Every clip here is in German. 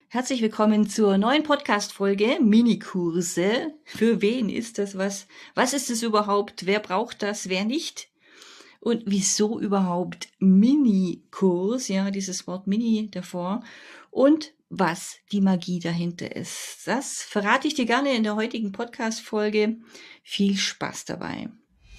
Herzlich willkommen zur neuen Podcast-Folge Minikurse. Für wen ist das was? Was ist es überhaupt? Wer braucht das? Wer nicht? Und wieso überhaupt Minikurs? Ja, dieses Wort Mini davor. Und was die Magie dahinter ist. Das verrate ich dir gerne in der heutigen Podcast-Folge. Viel Spaß dabei.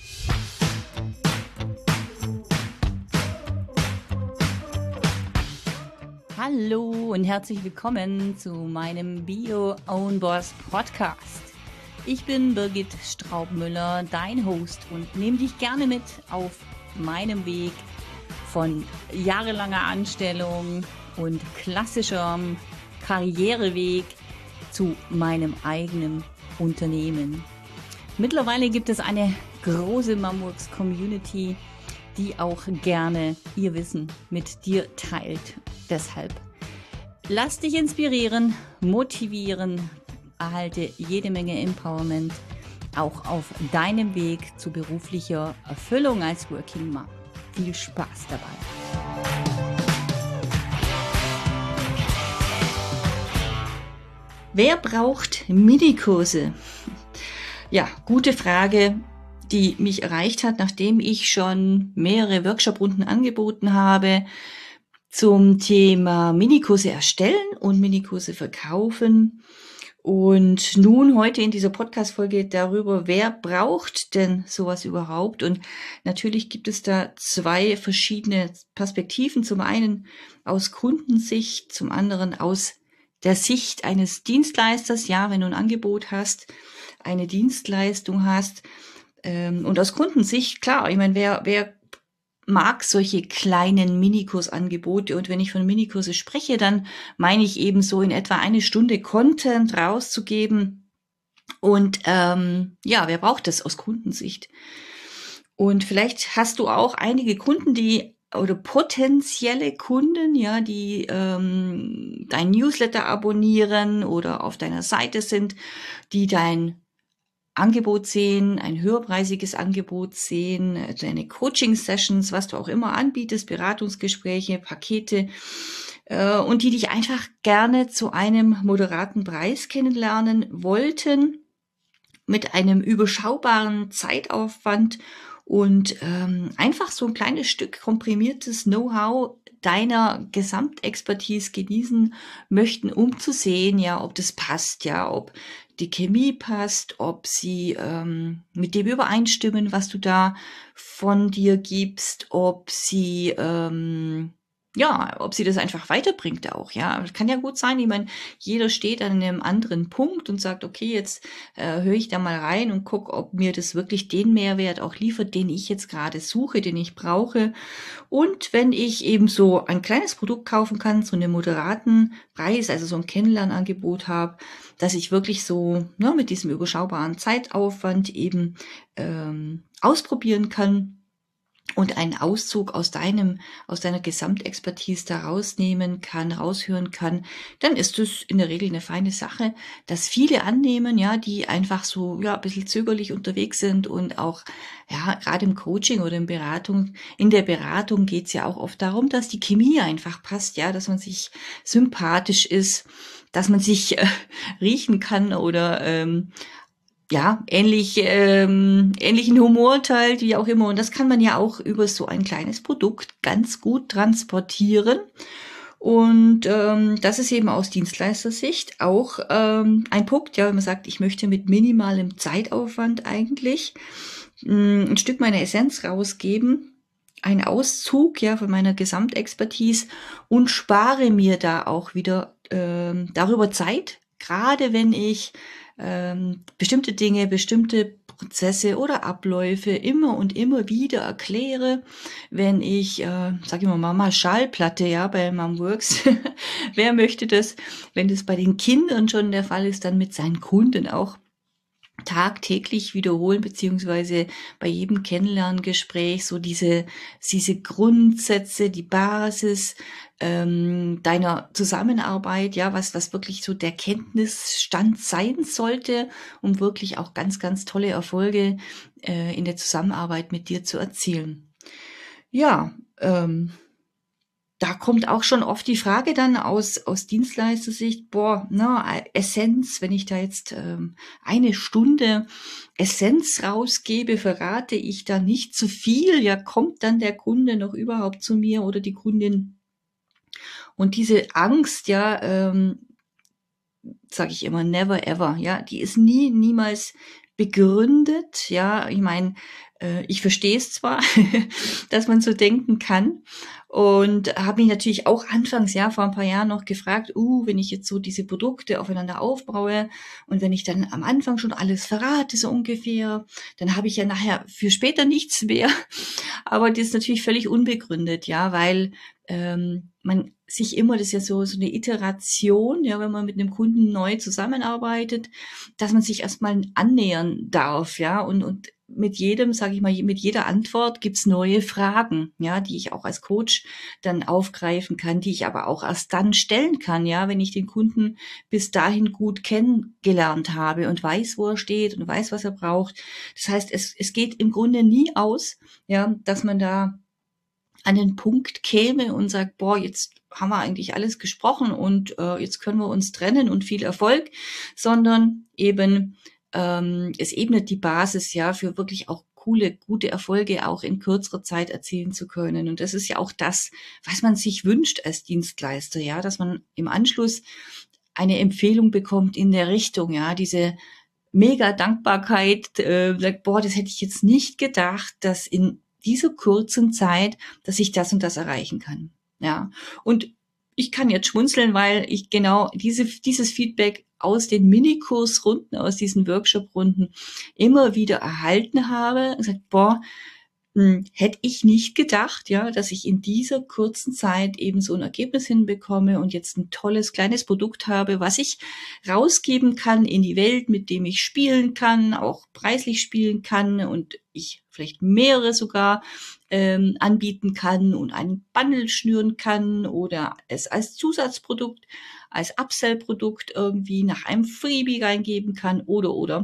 Hallo und herzlich willkommen zu meinem Bio Own Boss Podcast. Ich bin Birgit Straubmüller, dein Host, und nehme dich gerne mit auf meinem Weg von jahrelanger Anstellung und klassischem Karriereweg zu meinem eigenen Unternehmen. Mittlerweile gibt es eine große Mamworks Community, die auch gerne ihr Wissen mit dir teilt. Deshalb lass dich inspirieren, motivieren, erhalte jede Menge Empowerment, auch auf deinem Weg zu beruflicher Erfüllung als Working Mom. Viel Spaß dabei. Wer braucht Minikurse? Ja, gute Frage, die mich erreicht hat, nachdem ich schon mehrere Workshop-Runden angeboten habe zum Thema Minikurse erstellen und Minikurse verkaufen. Und nun heute in dieser Podcast-Folge darüber, wer braucht denn sowas überhaupt? Und natürlich gibt es da zwei verschiedene Perspektiven. Zum einen aus Kundensicht, zum anderen aus der Sicht eines Dienstleisters. Ja, wenn du ein Angebot hast, eine Dienstleistung hast, und aus Kundensicht, klar, ich meine, wer mag solche kleinen Minikursangebote? Und wenn ich von Minikurse spreche, dann meine ich eben so in etwa 1 Stunde Content rauszugeben. Und wer braucht das aus Kundensicht? Und vielleicht hast du auch einige Kunden, oder potenzielle Kunden, ja, die dein Newsletter abonnieren oder auf deiner Seite sind, die dein Angebot sehen, ein höherpreisiges Angebot sehen, deine Coaching-Sessions, was du auch immer anbietest, Beratungsgespräche, Pakete, und die dich einfach gerne zu einem moderaten Preis kennenlernen wollten, mit einem überschaubaren Zeitaufwand und einfach so ein kleines Stück komprimiertes Know-how deiner Gesamtexpertise genießen möchten, um zu sehen, ja, ob das passt, ja, ob die Chemie passt, ob sie mit dem übereinstimmen, was du da von dir gibst, ob sie das einfach weiterbringt auch, ja. Das kann ja gut sein, ich meine, jeder steht an einem anderen Punkt und sagt, okay, jetzt höre ich da mal rein und gucke, ob mir das wirklich den Mehrwert auch liefert, den ich jetzt gerade suche, den ich brauche. Und wenn ich eben so ein kleines Produkt kaufen kann, zu einem moderaten Preis, also so ein Kennenlernangebot habe, dass ich wirklich so mit diesem überschaubaren Zeitaufwand eben ausprobieren kann und einen Auszug aus deiner Gesamtexpertise da rausnehmen kann, raushören kann, dann ist es in der Regel eine feine Sache, dass viele annehmen, ja, die einfach so, ja, ein bisschen zögerlich unterwegs sind und auch, ja, gerade im Coaching oder in der Beratung geht's ja auch oft darum, dass die Chemie einfach passt, ja, dass man sich sympathisch ist, dass man sich riechen kann oder ähnlichen Humor teilt, wie auch immer. Und das kann man ja auch über so ein kleines Produkt ganz gut transportieren. Und das ist eben aus Dienstleistersicht auch ein Punkt, ja, wenn man sagt, ich möchte mit minimalem Zeitaufwand eigentlich ein Stück meiner Essenz rausgeben, ein Auszug, ja, von meiner Gesamtexpertise, und spare mir da auch wieder darüber Zeit, gerade wenn ich bestimmte Dinge, bestimmte Prozesse oder Abläufe immer und immer wieder erkläre, wenn ich, sag ich mal Schallplatte, ja, bei Mamworks, wer möchte das, wenn das bei den Kindern schon der Fall ist, dann mit seinen Kunden auch tagtäglich wiederholen, beziehungsweise bei jedem Kennenlerngespräch so diese Grundsätze, die Basis deiner Zusammenarbeit, ja, was wirklich so der Kenntnisstand sein sollte, um wirklich auch ganz, ganz tolle Erfolge in der Zusammenarbeit mit dir zu erzielen. Ja, da kommt auch schon oft die Frage dann aus Dienstleistersicht, boah, na, Essenz, wenn ich da jetzt 1 Stunde Essenz rausgebe, verrate ich da nicht zu viel? Ja, kommt dann der Kunde noch überhaupt zu mir oder die Kundin? Und diese Angst, ja, sage ich immer, never ever, ja, die ist niemals begründet, ja, ich meine, ich verstehe es zwar, dass man so denken kann und habe mich natürlich auch anfangs, ja, vor ein paar Jahren noch gefragt, wenn ich jetzt so diese Produkte aufeinander aufbaue und wenn ich dann am Anfang schon alles verrate, so ungefähr, dann habe ich ja nachher für später nichts mehr, aber das ist natürlich völlig unbegründet, ja, weil man sich immer, das ist ja so eine Iteration, ja, wenn man mit einem Kunden neu zusammenarbeitet, dass man sich erstmal annähern darf, ja, und mit jedem, sage ich mal, mit jeder Antwort gibt's neue Fragen, ja, die ich auch als Coach dann aufgreifen kann, die ich aber auch erst dann stellen kann, ja, wenn ich den Kunden bis dahin gut kennengelernt habe und weiß, wo er steht und weiß, was er braucht. Das heißt, es geht im Grunde nie aus, ja, dass man da an den Punkt käme und sagt, boah, jetzt haben wir eigentlich alles gesprochen und jetzt können wir uns trennen und viel Erfolg, sondern eben es ebnet die Basis, ja, für wirklich auch coole, gute Erfolge auch in kürzerer Zeit erzielen zu können. Und das ist ja auch das, was man sich wünscht als Dienstleister, ja, dass man im Anschluss eine Empfehlung bekommt in der Richtung, ja, diese mega Dankbarkeit, sagt, boah, das hätte ich jetzt nicht gedacht, dass in dieser kurzen Zeit, dass ich das und das erreichen kann. Ja. Und ich kann jetzt schmunzeln, weil ich genau dieses Feedback aus den Minikursrunden, aus diesen Workshop-Runden immer wieder erhalten habe und gesagt, boah, hätte ich nicht gedacht, ja, dass ich in dieser kurzen Zeit eben so ein Ergebnis hinbekomme und jetzt ein tolles kleines Produkt habe, was ich rausgeben kann in die Welt, mit dem ich spielen kann, auch preislich spielen kann und ich vielleicht mehrere sogar anbieten kann und einen Bundle schnüren kann oder es als Zusatzprodukt, als Upsell-Produkt irgendwie nach einem Freebie reingeben kann oder.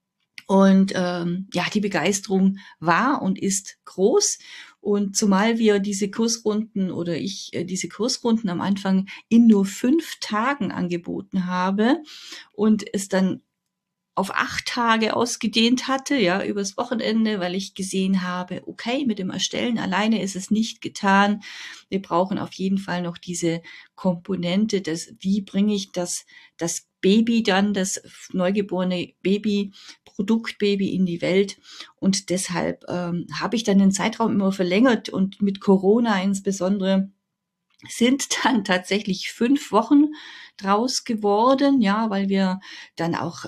Und ja, die Begeisterung war und ist groß. Und zumal wir diese Kursrunden oder ich diese Kursrunden am Anfang in nur 5 Tagen angeboten habe und es dann auf 8 Tage ausgedehnt hatte, ja, übers Wochenende, weil ich gesehen habe, okay, mit dem Erstellen alleine ist es nicht getan. Wir brauchen auf jeden Fall noch diese Komponente, wie bringe ich das Baby dann, das neugeborene Baby, Produktbaby in die Welt. Und deshalb habe ich dann den Zeitraum immer verlängert und mit Corona insbesondere sind dann tatsächlich 5 Wochen draus geworden, ja, weil wir dann auch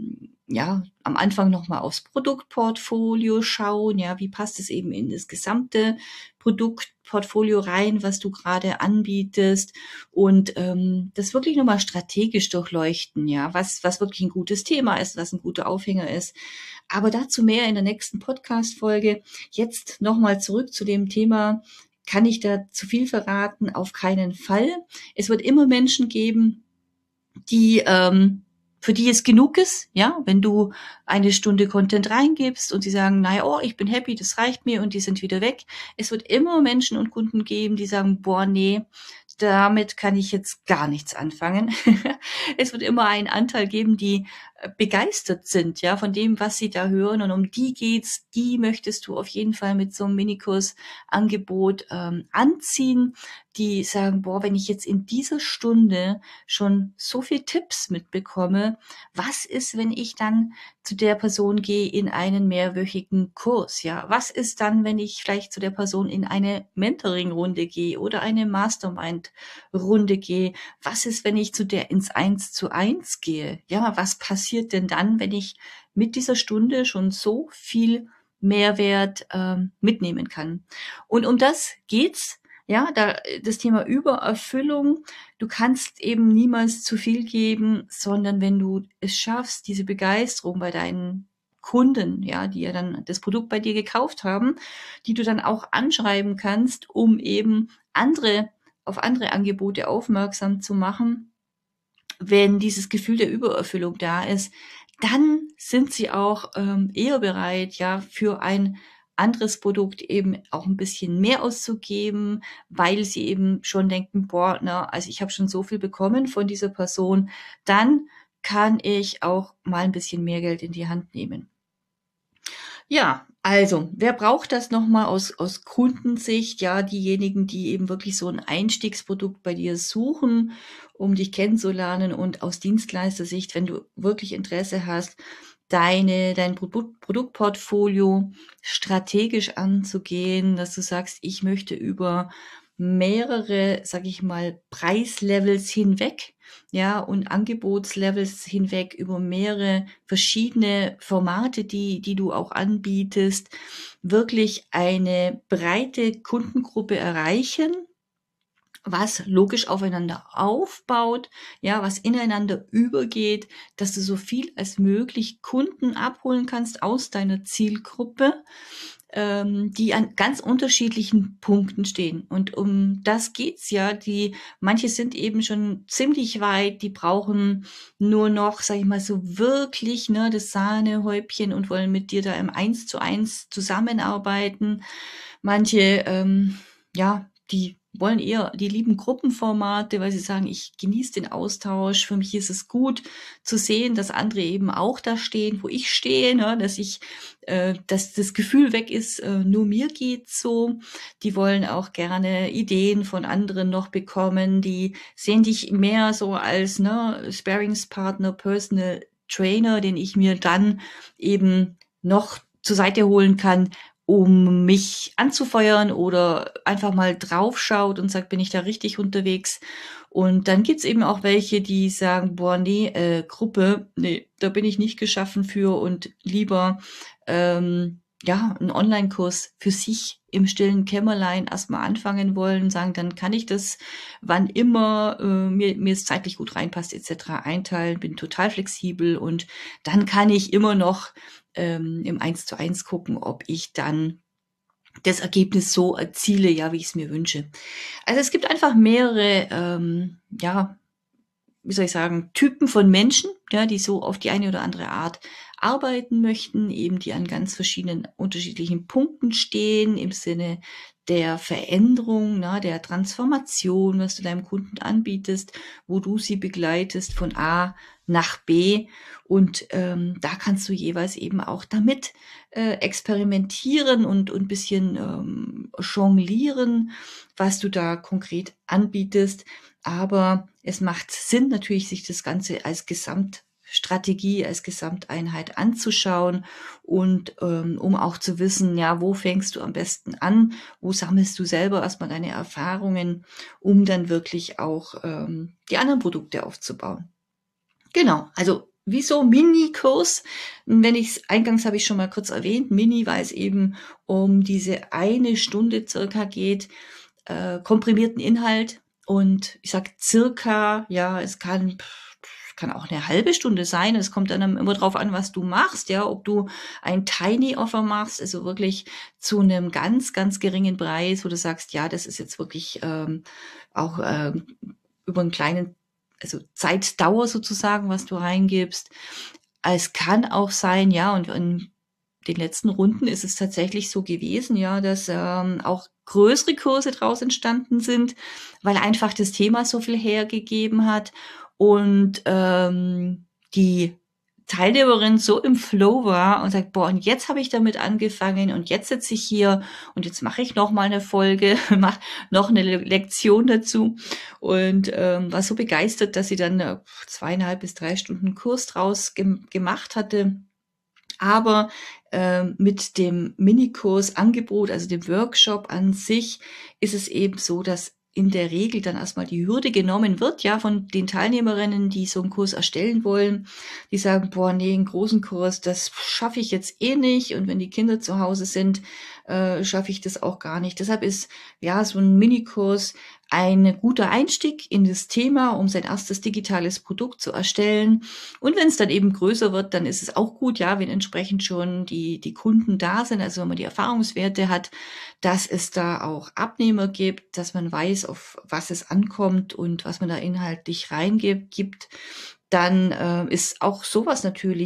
ja am Anfang noch mal aufs Produktportfolio schauen, ja, wie passt es eben in das gesamte Produktportfolio rein, was du gerade anbietest und das wirklich noch mal strategisch durchleuchten, ja, was wirklich ein gutes Thema ist, was ein guter Aufhänger ist. Aber dazu mehr in der nächsten Podcast-Folge. Jetzt noch mal zurück zu dem Thema. Kann ich da zu viel verraten? Auf keinen Fall. Es wird immer Menschen geben, die für die es genug ist, ja, wenn du 1 Stunde Content reingibst und sie sagen, naja, oh, ich bin happy, das reicht mir und die sind wieder weg. Es wird immer Menschen und Kunden geben, die sagen, boah, nee, damit kann ich jetzt gar nichts anfangen. Es wird immer einen Anteil geben, die begeistert sind, ja, von dem, was sie da hören und um die geht's, die möchtest du auf jeden Fall mit so einem Minikursанgebot anziehen, die sagen, boah, wenn ich jetzt in dieser Stunde schon so viel Tipps mitbekomme, was ist, wenn ich dann zu der Person gehe in einen mehrwöchigen Kurs, ja? Was ist dann, wenn ich vielleicht zu der Person in eine Mentoring-Runde gehe oder eine Mastermind-Runde gehe? Was ist, wenn ich zu der ins 1:1 gehe? Ja, was passiert denn dann, wenn ich mit dieser Stunde schon so viel Mehrwert mitnehmen kann? Und um das geht's. Ja, das Thema Übererfüllung. Du kannst eben niemals zu viel geben, sondern wenn du es schaffst, diese Begeisterung bei deinen Kunden, ja, die ja dann das Produkt bei dir gekauft haben, die du dann auch anschreiben kannst, um eben auf andere Angebote aufmerksam zu machen, wenn dieses Gefühl der Übererfüllung da ist, dann sind sie auch eher bereit, ja, für ein anderes Produkt eben auch ein bisschen mehr auszugeben, weil sie eben schon denken, boah, na, also ich habe schon so viel bekommen von dieser Person, dann kann ich auch mal ein bisschen mehr Geld in die Hand nehmen. Ja, also, wer braucht das nochmal aus Kundensicht? Ja, diejenigen, die eben wirklich so ein Einstiegsprodukt bei dir suchen, um dich kennenzulernen, und aus Dienstleistersicht, wenn du wirklich Interesse hast, dein Produktportfolio strategisch anzugehen, dass du sagst, ich möchte über mehrere, sage ich mal, Preislevels hinweg, ja, und Angebotslevels hinweg über mehrere verschiedene Formate, die du auch anbietest, wirklich eine breite Kundengruppe erreichen, was logisch aufeinander aufbaut, ja, was ineinander übergeht, dass du so viel als möglich Kunden abholen kannst aus deiner Zielgruppe, die an ganz unterschiedlichen Punkten stehen. Und um das geht's ja. Manche sind eben schon ziemlich weit, die brauchen nur noch, sag ich mal, so wirklich, ne, das Sahnehäubchen und wollen mit dir da im 1:1 zusammenarbeiten. Manche, ja, die lieben Gruppenformate, weil sie sagen, ich genieße den Austausch. Für mich ist es gut zu sehen, dass andere eben auch da stehen, wo ich stehe, ne? Dass das Gefühl weg ist, nur mir geht's so. Die wollen auch gerne Ideen von anderen noch bekommen. Die sehen dich mehr so als, ne, Sparringspartner, Personal Trainer, den ich mir dann eben noch zur Seite holen kann, um mich anzufeuern, oder einfach mal draufschaut und sagt, bin ich da richtig unterwegs? Und dann gibt's eben auch welche, die sagen, boah, nee, Gruppe, nee, da bin ich nicht geschaffen für, und lieber ja, einen Online-Kurs für sich im stillen Kämmerlein erstmal anfangen wollen, sagen, dann kann ich das, wann immer mir es zeitlich gut reinpasst, etc. einteilen, bin total flexibel, und dann kann ich immer noch im 1:1 gucken, ob ich dann das Ergebnis so erziele, ja, wie ich es mir wünsche. Also es gibt einfach mehrere, ja, wie soll ich sagen, Typen von Menschen, ja, die so auf die eine oder andere Art arbeiten möchten, eben die an ganz verschiedenen unterschiedlichen Punkten stehen, im Sinne der Veränderung, na, der Transformation, was du deinem Kunden anbietest, wo du sie begleitest von A nach B. Und da kannst du jeweils eben auch damit experimentieren und ein bisschen jonglieren, was du da konkret anbietest. Aber es macht Sinn, natürlich, sich das Ganze als Gesamtstrategie, als Gesamteinheit anzuschauen, und um auch zu wissen, ja, wo fängst du am besten an, wo sammelst du selber erstmal deine Erfahrungen, um dann wirklich auch die anderen Produkte aufzubauen. Genau, also wieso Mini-Kurs? Wenn ich's eingangs habe ich schon mal kurz erwähnt, Mini, weil es eben um diese eine Stunde circa geht, komprimierten Inhalt. Und ich sag circa, ja, es kann auch eine halbe Stunde sein. Es kommt dann immer drauf an, was du machst, ja, ob du ein Tiny Offer machst, also wirklich zu einem ganz, ganz geringen Preis, wo du sagst, ja, das ist jetzt wirklich auch über einen kleinen, also Zeitdauer sozusagen, was du reingibst. Es kann auch sein, ja, und in den letzten Runden ist es tatsächlich so gewesen, ja, dass auch größere Kurse draus entstanden sind, weil einfach das Thema so viel hergegeben hat, und die Teilnehmerin so im Flow war und sagt, boah, und jetzt habe ich damit angefangen, und jetzt sitze ich hier, und jetzt mache ich noch mal eine Folge, mache noch eine Lektion dazu, und war so begeistert, dass sie dann 2,5 bis 3 Stunden Kurs draus gemacht hatte. Aber mit dem Minikursанgebot, also dem Workshop an sich, ist es eben so, dass in der Regel dann erstmal die Hürde genommen wird, ja, von den Teilnehmerinnen, die so einen Kurs erstellen wollen. Die sagen, boah, nee, einen großen Kurs, das schaffe ich jetzt eh nicht. Und wenn die Kinder zu Hause sind, schaffe ich das auch gar nicht. Deshalb ist, ja, so ein Minikurs ein guter Einstieg in das Thema, um sein erstes digitales Produkt zu erstellen. Und wenn es dann eben größer wird, dann ist es auch gut, ja, wenn entsprechend schon die Kunden da sind, also wenn man die Erfahrungswerte hat, dass es da auch Abnehmer gibt, dass man weiß, auf was es ankommt und was man da inhaltlich reingibt, dann ist auch sowas natürlich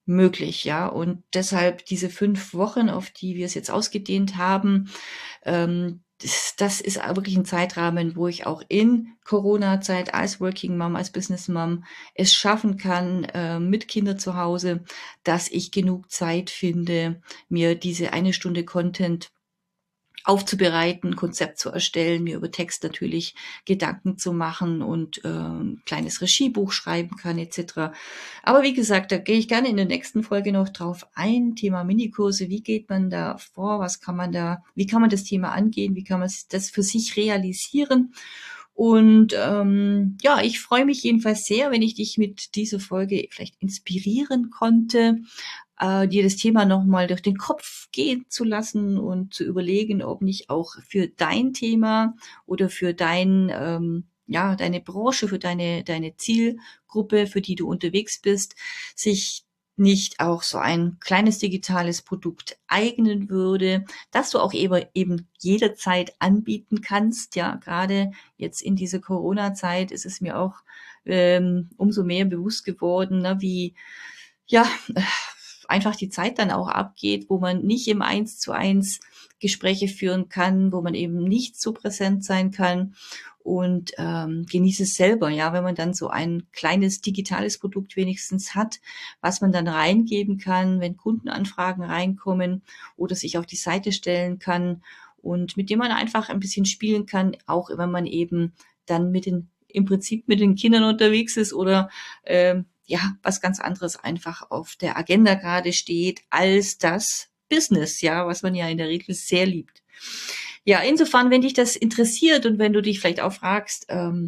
möglich, ja. Und deshalb diese 5 Wochen, auf die wir es jetzt ausgedehnt haben, das ist wirklich ein Zeitrahmen, wo ich auch in Corona-Zeit als Working Mom, als Business Mom es schaffen kann, mit Kindern zu Hause, dass ich genug Zeit finde, mir diese 1 Stunde Content aufzubereiten, Konzept zu erstellen, mir über Text natürlich Gedanken zu machen und ein kleines Regiebuch schreiben kann etc. Aber wie gesagt, da gehe ich gerne in der nächsten Folge noch drauf ein. Thema Minikurse, wie geht man da vor, wie kann man das Thema angehen, wie kann man das für sich realisieren? Und ja, ich freue mich jedenfalls sehr, wenn ich dich mit dieser Folge vielleicht inspirieren konnte, dir das Thema nochmal durch den Kopf gehen zu lassen und zu überlegen, ob nicht auch für dein Thema oder für ja, deine Branche, für deine Zielgruppe, für die du unterwegs bist, sich nicht auch so ein kleines digitales Produkt eignen würde, das du auch eben jederzeit anbieten kannst. Ja, gerade jetzt in dieser Corona-Zeit ist es mir auch umso mehr bewusst geworden, ne, wie ja, einfach die Zeit dann auch abgeht, wo man nicht im 1:1 Gespräche führen kann, wo man eben nicht so präsent sein kann und genieße es selber, ja, wenn man dann so ein kleines digitales Produkt wenigstens hat, was man dann reingeben kann, wenn Kundenanfragen reinkommen oder sich auf die Seite stellen kann und mit dem man einfach ein bisschen spielen kann, auch wenn man eben dann im Prinzip mit den Kindern unterwegs ist oder ja, was ganz anderes einfach auf der Agenda gerade steht als das Business, ja, was man ja in der Regel sehr liebt. Ja, insofern, wenn dich das interessiert und wenn du dich vielleicht auch fragst,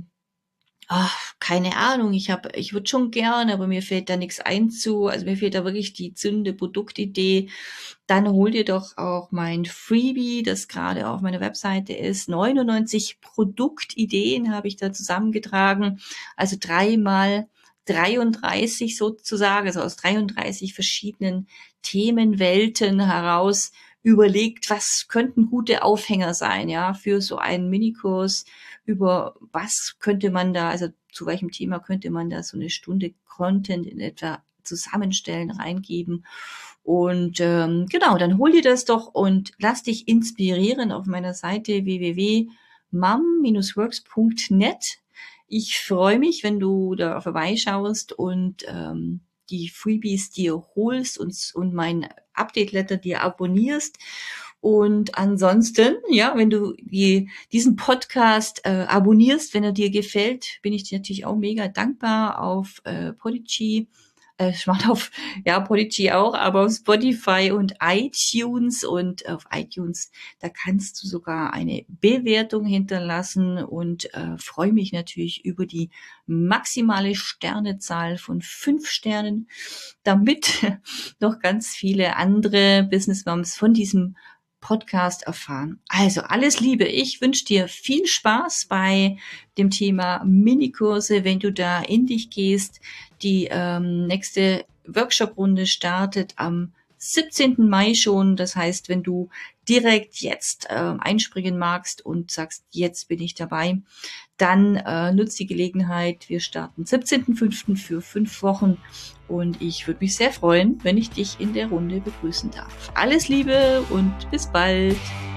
keine Ahnung, ich würde schon gerne, aber mir fällt da nichts ein zu, also mir fehlt da wirklich die zündende Produktidee, dann hol dir doch auch mein Freebie, das gerade auf meiner Webseite ist. 99 Produktideen habe ich da zusammengetragen, also 3x33 sozusagen, also aus 33 verschiedenen Themenwelten heraus überlegt, was könnten gute Aufhänger sein, ja, für so einen Minikurs, über was könnte man da, also zu welchem Thema könnte man da so 1 Stunde Content in etwa zusammenstellen, reingeben. Und genau, dann hol dir das doch und lass dich inspirieren auf meiner Seite www.mum-works.net. Ich freue mich, wenn du da vorbeischaust und die Freebies dir holst und mein Update-Letter dir abonnierst. Und ansonsten, ja, wenn du diesen Podcast abonnierst, wenn er dir gefällt, bin ich dir natürlich auch mega dankbar auf Podigy. Ich mache auf, ja, Podigy auch, aber auf Spotify und iTunes. Und auf iTunes, da kannst du sogar eine Bewertung hinterlassen und freue mich natürlich über die maximale Sternezahl von 5 Sternen, damit noch ganz viele andere Business Moms von diesem Podcast erfahren. Also alles Liebe. Ich wünsche dir viel Spaß bei dem Thema Minikurse, wenn du da in dich gehst. Die nächste Workshop-Runde startet am 17. Mai schon. Das heißt, wenn du direkt jetzt einspringen magst und sagst, jetzt bin ich dabei, dann nutzt die Gelegenheit. Wir starten 17.05. für 5 Wochen und ich würde mich sehr freuen, wenn ich dich in der Runde begrüßen darf. Alles Liebe und bis bald.